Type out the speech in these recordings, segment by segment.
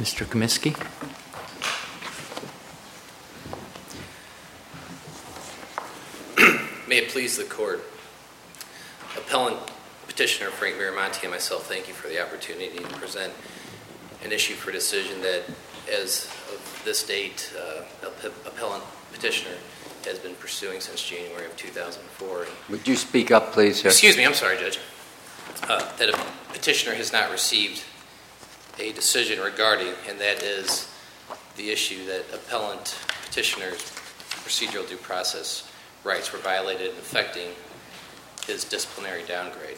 Mr. Comiskey. May it please the Court. Appellant Petitioner Frank Miramonte and myself thank you for the opportunity to present an issue for decision that, as of this date, Appellant Petitioner has been pursuing since January of 2004. Would you speak up, please, sir? Excuse me, I'm sorry, Judge. That a petitioner has not received a decision regarding, and that is the issue that Appellant Petitioner's procedural due process rights were violated, affecting his disciplinary downgrade.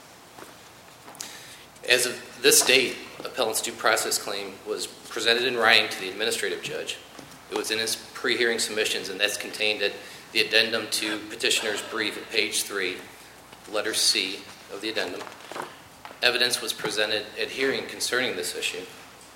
As of this date, Appellant's due process claim was presented in writing to the administrative judge. It was in his pre-hearing submissions, and that's contained at the addendum to Petitioner's brief at page 3, letter C of the addendum. Evidence was presented at hearing concerning this issue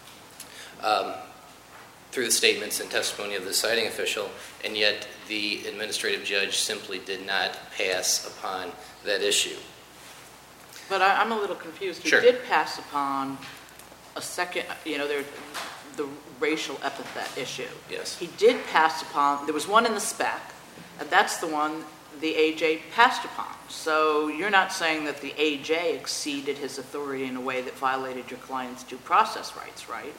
through the statements and testimony of the deciding official, and yet the administrative judge simply did not pass upon that issue. But I'm a little confused. He Sure. did pass upon a second, the racial epithet issue. Yes. He did pass upon, there was one in the spec, and that's the one the AJ passed upon. So you're not saying that the AJ exceeded his authority in a way that violated your client's due process rights, right?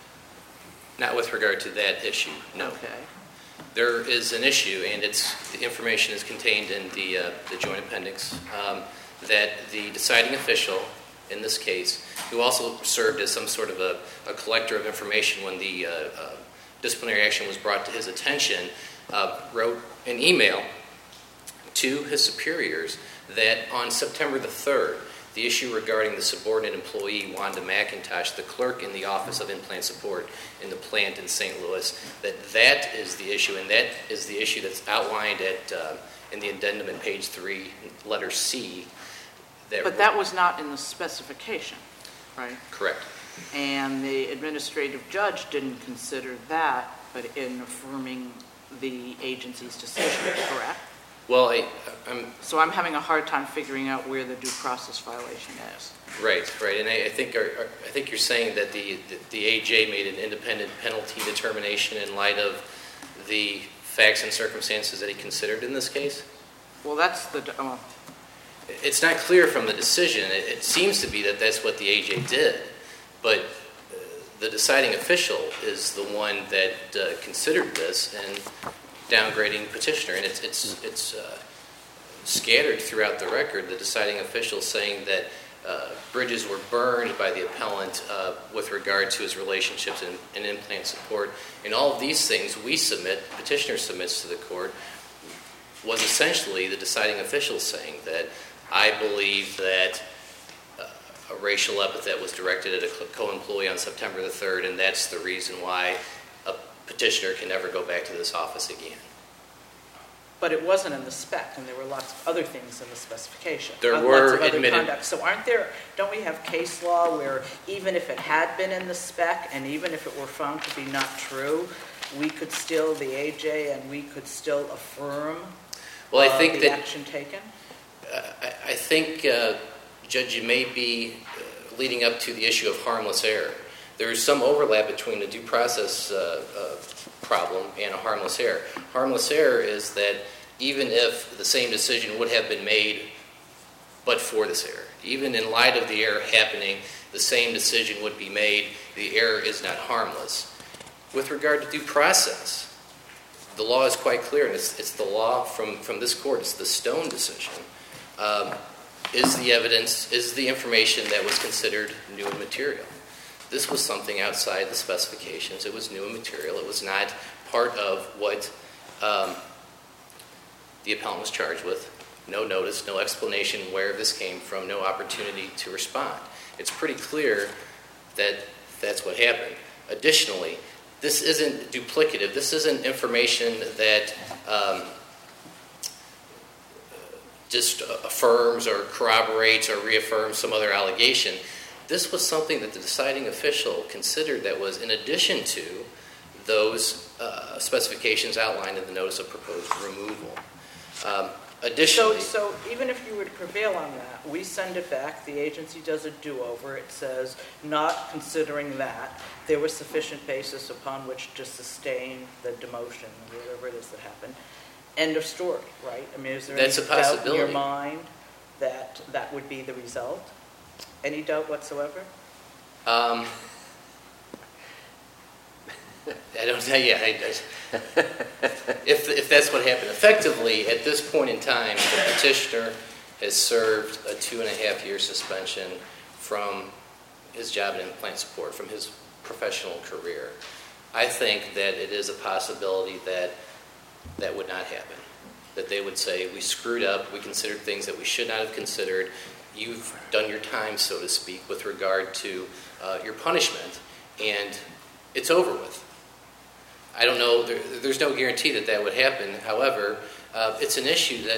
Not with regard to that issue, no. Okay. There is an issue, and the information is contained in the joint appendix, that the deciding official in this case, who also served as some sort of a collector of information when the disciplinary action was brought to his attention, wrote an email to his superiors that on September the 3rd, the issue regarding the subordinate employee, Wanda McIntosh, the clerk in the Office of Implant Support in the plant in St. Louis, that is the issue, and that is the issue that's outlined in the addendum at page 3, letter C. But that was not in the specification, right? Correct. And the administrative judge didn't consider that, but in affirming the agency's decision, correct? Well, So I'm having a hard time figuring out where the due process violation is. Right, and I think you're saying that the AJ made an independent penalty determination in light of the facts and circumstances that he considered in this case? Well, that's the... It's not clear from the decision. It seems to be that that's what the AJ did, but the deciding official is the one that considered this and downgrading petitioner, and it's scattered throughout the record. The deciding official saying that bridges were burned by the appellant with regard to his relationships in implant support, and all of these things petitioner submits to the court, was essentially the deciding official saying that I believe that a racial epithet was directed at a co-employee on September the 3rd, and that's the reason why a petitioner can never go back to this office again. But it wasn't in the spec, and there were lots of other things in the specification. There Lots were of other admitted... conduct. So don't we have case law where even if it had been in the spec, and even if it were found to be not true, we could still, the AJ, and we could still affirm the action taken? I think, Judge, you may be leading up to the issue of harmless error. There is some overlap between the due process problem and a harmless error. Harmless error is that even if the same decision would have been made but for this error, even in light of the error happening, the same decision would be made, the error is not harmless. With regard to due process, the law is quite clear, and it's the law from this court. It's the Stone decision. Is the evidence, is the information that was considered new and material? This was something outside the specifications. It was new and material. It was not part of what the appellant was charged with. No notice, no explanation where this came from, no opportunity to respond. It's pretty clear that that's what happened. Additionally, this isn't duplicative. This isn't information that just affirms or corroborates or reaffirms some other allegation. This was something that the deciding official considered that was in addition to those specifications outlined in the notice of proposed removal. Additionally, So even if you were to prevail on that, we send it back, the agency does a do-over, it says, not considering that, there was sufficient basis upon which to sustain the demotion, or whatever it is that happened. End of story, right? I mean, is there That's any a doubt in your possibility. mind that that would be the result? Any doubt whatsoever? I don't know. Yeah, if that's what happened, effectively at this point in time, the petitioner has served a 2.5-year suspension from his job in implant support, from his professional career. I think that it is a possibility that that would not happen. That they would say, we screwed up, we considered things that we should not have considered, you've done your time, so to speak, with regard to your punishment, and it's over with. I don't know, there's no guarantee that that would happen. However, it's an issue that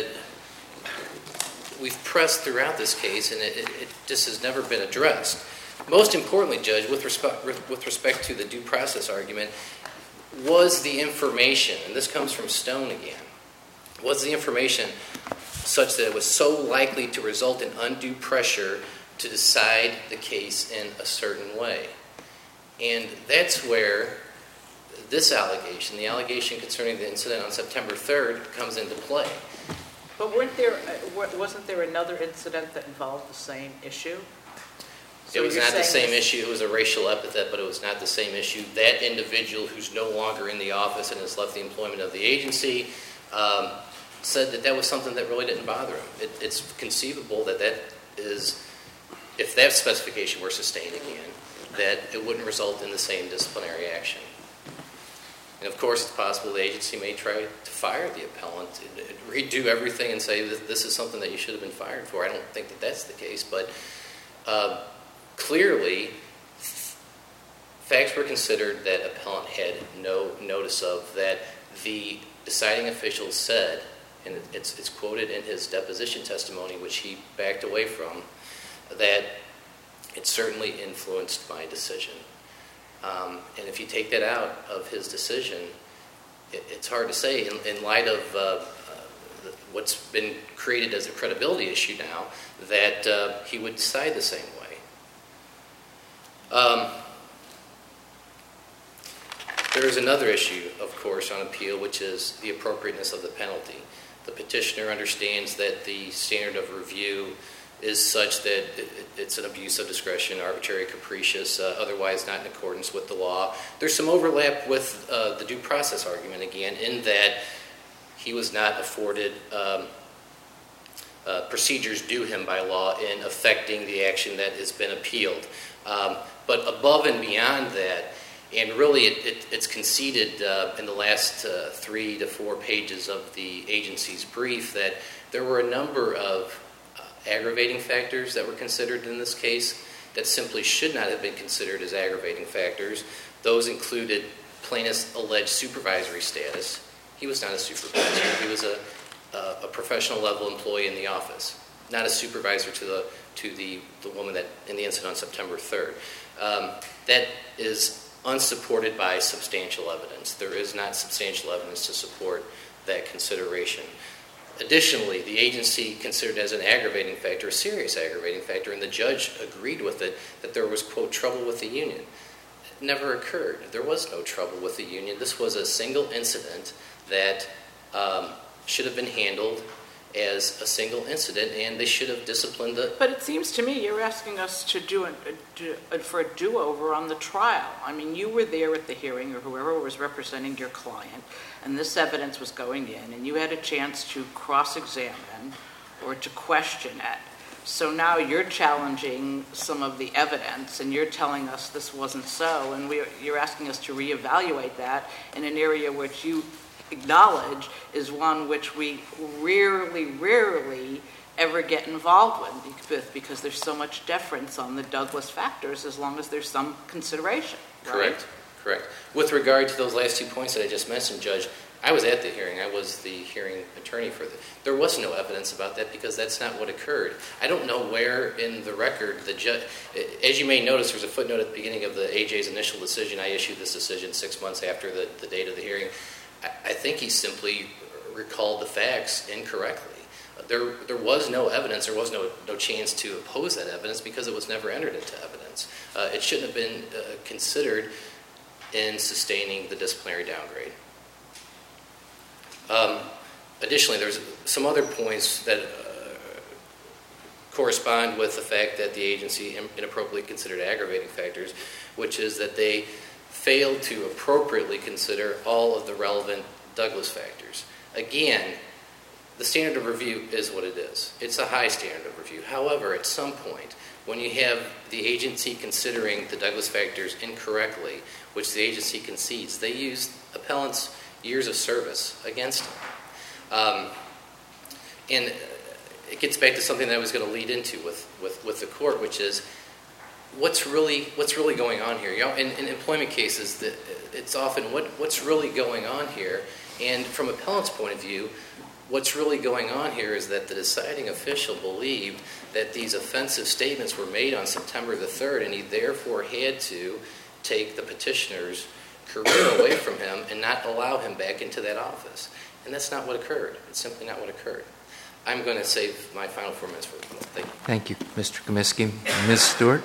we've pressed throughout this case, and it just has never been addressed. Most importantly, Judge, with respect to the due process argument, was the information, and this comes from Stone again, was the information such that it was so likely to result in undue pressure to decide the case in a certain way? And that's where this allegation, the allegation concerning the incident on September 3rd, comes into play. But wasn't there another incident that involved the same issue? So It was you're not the saying same this- issue. It was a racial epithet, but it was not the same issue. That individual who's no longer in the office and has left the employment of the agency said that that was something that really didn't bother him. It's conceivable that that is, if that specification were sustained again, that it wouldn't result in the same disciplinary action. And of course, it's possible the agency may try to fire the appellant, redo everything and say that this is something that you should have been fired for. I don't think that that's the case, but clearly, facts were considered that appellant had no notice of, that the deciding official said, and it's quoted in his deposition testimony, which he backed away from, that it certainly influenced my decision. And if you take that out of his decision, it's hard to say, in light of what's been created as a credibility issue now, that he would decide the same way. There is another issue, of course, on appeal, which is the appropriateness of the penalty. The petitioner understands that the standard of review is such that it's an abuse of discretion, arbitrary, capricious, otherwise not in accordance with the law. There's some overlap with the due process argument, again, in that he was not afforded procedures due him by law in affecting the action that has been appealed. But above and beyond that, and really it's conceded in the last 3 to 4 pages of the agency's brief that there were a number of aggravating factors that were considered in this case that simply should not have been considered as aggravating factors. Those included plaintiff's alleged supervisory status. He was not a supervisor. He was a professional level employee in the office, not a supervisor to the woman that in the incident on September 3rd. That is unsupported by substantial evidence. There is not substantial evidence to support that consideration. Additionally, the agency considered as an aggravating factor, a serious aggravating factor, and the judge agreed with it, that there was, quote, trouble with the union. It never occurred. There was no trouble with the union. This was a single incident that should have been handled as a single incident, and they should have disciplined the... But it seems to me you're asking us to for a do-over on the trial. I mean, you were there at the hearing, or whoever was representing your client, and this evidence was going in, and you had a chance to cross-examine or to question it. So now you're challenging some of the evidence, and you're telling us this wasn't so, and you're asking us to reevaluate that in an area which you acknowledge is one which we rarely ever get involved with because there's so much deference on the Douglas factors as long as there's some consideration. Right? Correct. With regard to those last 2 points that I just mentioned, Judge, I was at the hearing. I was the hearing attorney for there was no evidence about that because that's not what occurred. I don't know where in the record the judge... As you may notice, there's a footnote at the beginning of the AJ's initial decision. I issued this decision 6 months after the date of the hearing. I think he simply recalled the facts incorrectly. There was no evidence, there was no chance to oppose that evidence because it was never entered into evidence. It shouldn't have been considered in sustaining the disciplinary downgrade. Additionally, there's some other points that correspond with the fact that the agency inappropriately considered aggravating factors, which is that they failed to appropriately consider all of the relevant Douglas factors. Again, the standard of review is what it is. It's a high standard of review. However, at some point, when you have the agency considering the Douglas factors incorrectly, which the agency concedes, they use appellants' years of service against them. And it gets back to something that I was going to lead into with the court, which is what's really going on here. You know, in employment cases, it's often what's really going on here. And from appellant's point of view, what's really going on here is that the deciding official believed that these offensive statements were made on September the 3rd, and he therefore had to take the petitioner's career away from him and not allow him back into that office. And that's not what occurred. It's simply not what occurred. I'm going to save my final 4 minutes for the court. Thank you. Thank you, Mr. Comiskey. Ms. Stewart?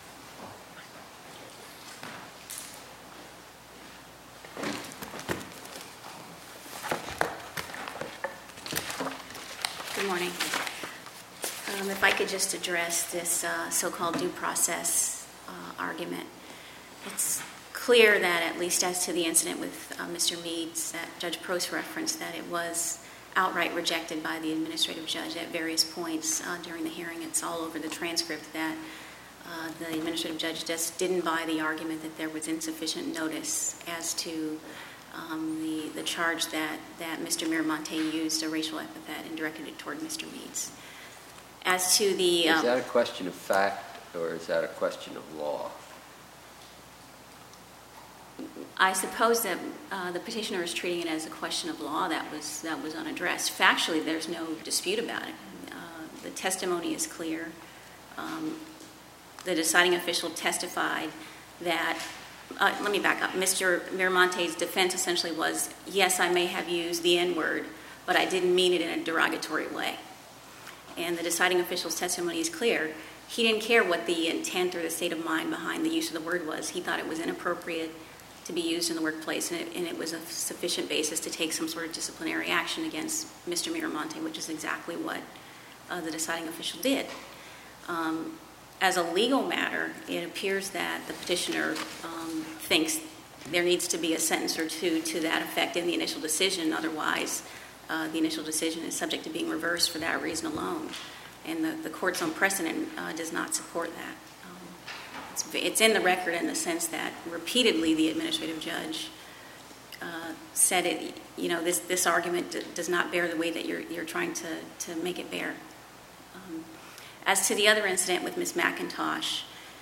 Good morning. If I could just address this so-called due process argument. It's clear that, at least as to the incident with Mr. Meads, that Judge Prost referenced, that it was outright rejected by the administrative judge at various points during the hearing. It's all over the transcript that the administrative judge just didn't buy the argument that there was insufficient notice as to the charge that Mr. Miramonte used a racial epithet and directed it toward Mr. Meads. As to the... Is that a question of fact or is that a question of law? I suppose that the petitioner is treating it as a question of law that was unaddressed. Factually, there's no dispute about it. The testimony is clear. The deciding official testified that, let me back up. Mr. Miramonte's defense essentially was, yes, I may have used the N-word, but I didn't mean it in a derogatory way. And the deciding official's testimony is clear. He didn't care what the intent or the state of mind behind the use of the word was. He thought it was inappropriate to be used in the workplace, and it was a sufficient basis to take some sort of disciplinary action against Mr. Miramonte, which is exactly what the deciding official did. As a legal matter, it appears that the petitioner thinks there needs to be a sentence or two to that effect in the initial decision. Otherwise, the initial decision is subject to being reversed for that reason alone. And the court's own precedent does not support that. It's in the record in the sense that repeatedly the administrative judge said it. You know, this argument does not bear the way that you're trying to make it bear. As to the other incident with Ms. McIntosh,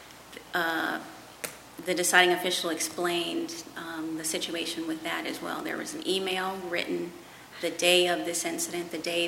the deciding official explained the situation with that as well. There was an email written the day of this incident, the day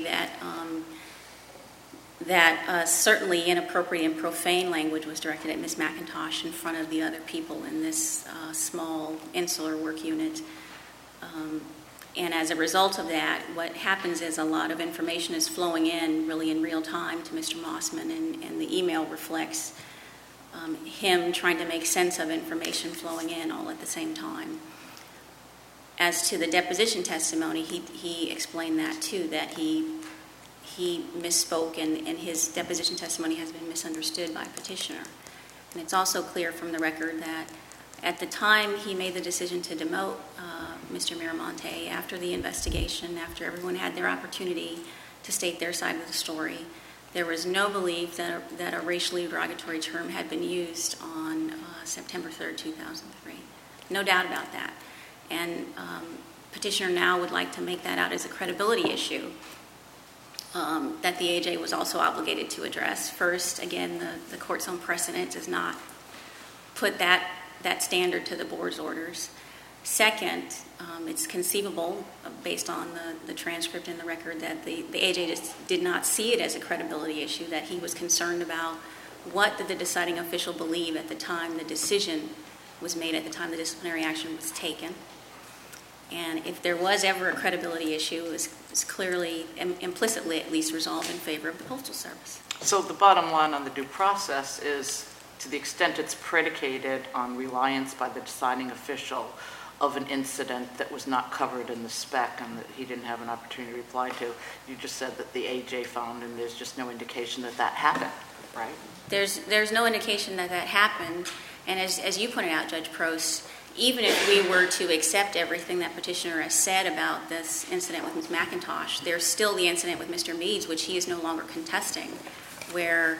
that certainly inappropriate and profane language was directed at Ms. McIntosh in front of the other people in this small insular work unit. And as a result of that, what happens is a lot of information is flowing in really in real time to Mr. Mossman, and the email reflects him trying to make sense of information flowing in all at the same time. As to the deposition testimony, he explained that too, that he misspoke, and his deposition testimony has been misunderstood by petitioner. And it's also clear from the record that at the time he made the decision to demote Mr. Miramonte, after the investigation, after everyone had their opportunity to state their side of the story, there was no belief that a racially derogatory term had been used on September 3rd, 2003. No doubt about that. And petitioner now would like to make that out as a credibility issue that the AJ was also obligated to address. First, again, the court's own precedent does not put that standard to the board's orders. Second, it's conceivable, based on the transcript and the record, that the AJ just did not see it as a credibility issue, that he was concerned about what did the deciding official believe at the time the decision was made, at the time the disciplinary action was taken. And if there was ever a credibility issue, it was clearly, implicitly at least, resolved in favor of the Postal Service. So the bottom line on the due process is, to the extent it's predicated on reliance by the deciding official of an incident that was not covered in the spec and that he didn't have an opportunity to reply to, you just said that the AJ found, and there's just no indication that that happened, right? There's no indication that that happened. And as you pointed out, Judge Prost, even if we were to accept everything that petitioner has said about this incident with Ms. McIntosh, there's still the incident with Mr. Meads, which he is no longer contesting, where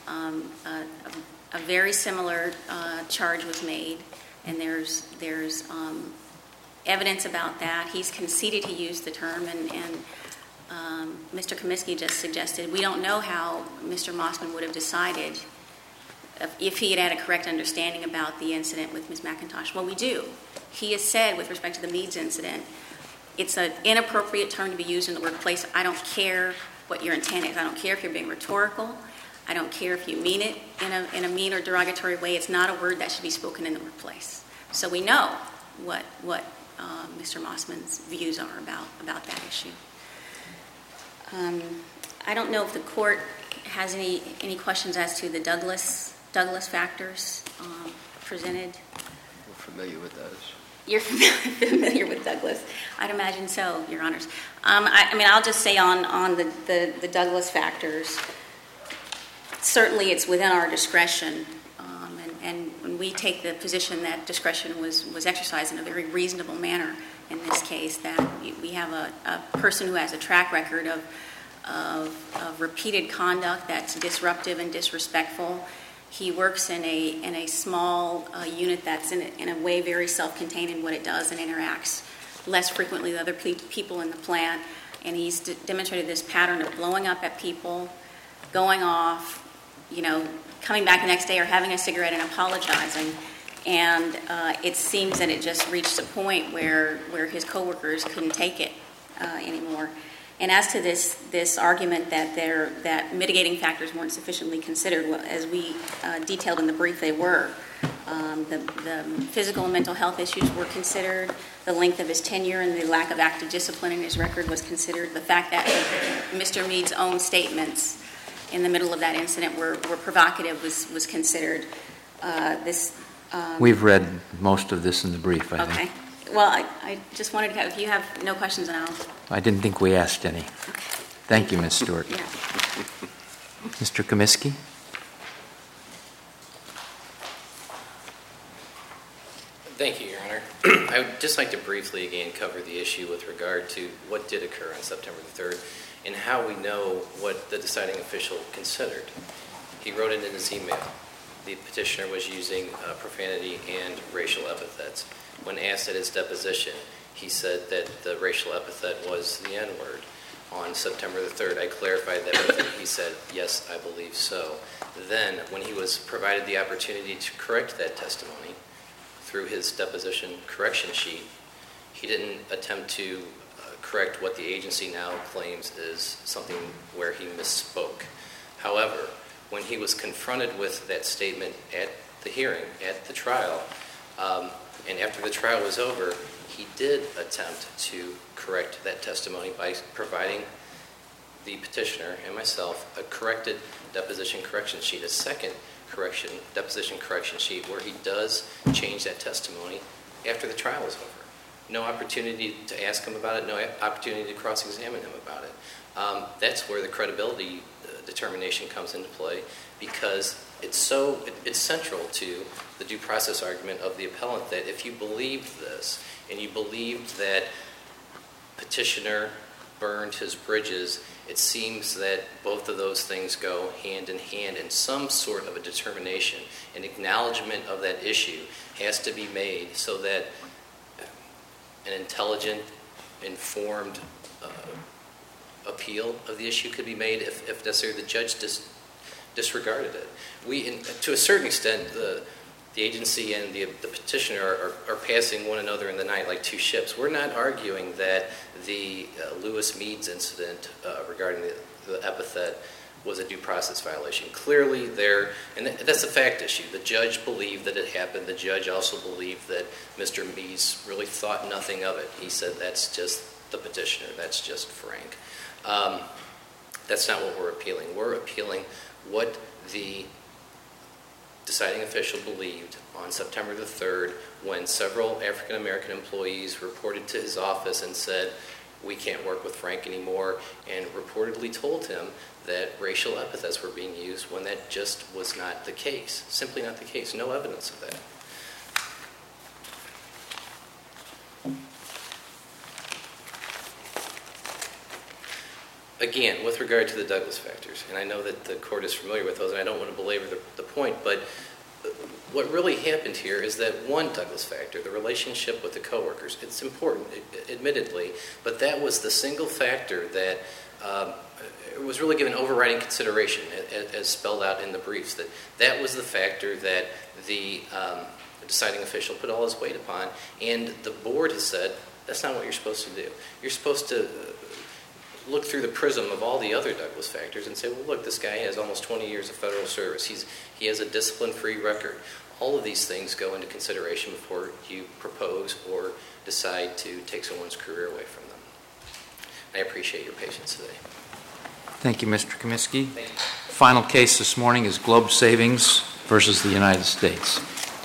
a very similar charge was made, and there's evidence about that. He's conceded he used the term, and Mr. Comiskey just suggested we don't know how Mr. Mossman would have decided if he had had a correct understanding about the incident with Ms. McIntosh. Well, we do. He has said, with respect to the Meads incident, it's an inappropriate term to be used in the workplace. I don't care what your intent is. I don't care if you're being rhetorical. I don't care if you mean it in a mean or derogatory way. It's not a word that should be spoken in the workplace. So we know what Mr. Mossman's views are about that issue. I don't know if the court has any questions as to the Douglas factors presented. We're familiar with those. You're familiar with Douglas. I'd imagine so, Your Honors. I'll just say on the Douglas factors, certainly it's within our discretion, and when we take the position that discretion was exercised in a very reasonable manner in this case, that we have a person who has a track record of repeated conduct that's disruptive and disrespectful. He works in a small unit that's in a way very self-contained in what it does and interacts less frequently with other people in the plant. And he's demonstrated this pattern of blowing up at people, going off, coming back the next day or having a cigarette and apologizing. And it seems that it just reached a point where his coworkers couldn't take it anymore. And as to this argument that mitigating factors weren't sufficiently considered, well, as we detailed in the brief, they were. The physical and mental health issues were considered. The length of his tenure and the lack of active discipline in his record was considered. The fact that Mr. Mead's own statements in the middle of that incident were provocative was considered. We've read most of this in the brief, I think. Okay. Well, I just wanted to, if you have no questions, then I didn't think we asked any. Okay. Thank you, Ms. Stewart. Yeah. Mr. Comiskey? Thank you, Your Honor. I would just like to briefly again cover the issue with regard to what did occur on September the 3rd and how we know what the deciding official considered. He wrote it in his email. The petitioner was using profanity and racial epithets. When asked at his deposition, he said that the racial epithet was the N-word. On September the 3rd, I clarified that with him. He said, yes, I believe so. Then, when he was provided the opportunity to correct that testimony through his deposition correction sheet, he didn't attempt to correct what the agency now claims is something where he misspoke. However, when he was confronted with that statement at the hearing, at the trial, and after the trial was over, he did attempt to correct that testimony by providing the petitioner and myself a corrected deposition correction sheet, a second deposition correction sheet, where he does change that testimony after the trial is over. No opportunity to ask him about it, no opportunity to cross-examine him about it. That's where the credibility determination comes into play, because it's central to the due process argument of the appellant that if you believed this and you believed that petitioner burned his bridges, it seems that both of those things go hand in hand, and some sort of a determination, an acknowledgement of that issue has to be made so that an intelligent, informed appeal of the issue could be made if necessary. The judge disregarded it. To a certain extent, the agency and the petitioner are passing one another in the night like two ships. We're not arguing that the Lewis Meads incident regarding the epithet was a due process violation. Clearly there, and that's a fact issue. The judge believed that it happened. The judge also believed that Mr. Meese really thought nothing of it. He said, that's just the petitioner. That's just Frank. That's not what we're appealing. We're appealing what the deciding official believed on September the 3rd when several African American employees reported to his office and said, we can't work with Frank anymore, and reportedly told him that racial epithets were being used when that just was not the case. Simply not the case. No evidence of that. Again, with regard to the Douglas factors, and I know that the court is familiar with those, and I don't want to belabor the point, but what really happened here is that one Douglas factor, the relationship with the coworkers, it's important, admittedly, but that was the single factor that was really given overriding consideration, as spelled out in the briefs. That was the factor that the deciding official put all his weight upon, and the board has said, that's not what you're supposed to do. You're supposed to look through the prism of all the other Douglas factors and say, well, look, this guy has almost 20 years of federal service. He has a discipline-free record. All of these things go into consideration before you propose or decide to take someone's career away from them. I appreciate your patience today. Thank you, Mr. Comiskey. Thank you. Final case this morning is Globe Savings versus the United States.